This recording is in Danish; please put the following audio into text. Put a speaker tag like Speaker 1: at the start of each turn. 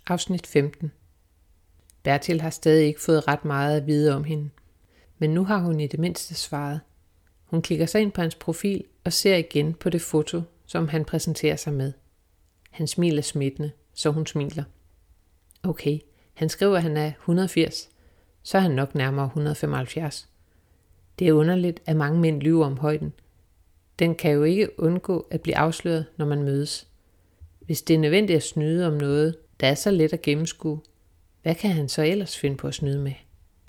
Speaker 1: Afsnit 15. Bertil har stadig ikke fået ret meget at vide om hende, men nu har hun i det mindste svaret. Hun klikker sig ind på hans profil og ser igen på det foto, som han præsenterer sig med. Han smiler smittende, så hun smiler. Okay, han skriver, at han er 180, så er han nok nærmere 175. Det er underligt, at mange mænd lyver om højden. Den kan jo ikke undgå at blive afsløret, når man mødes. Hvis det er nødvendigt at snyde om noget, der er så let at gennemskue, hvad kan han så ellers finde på at snyde med?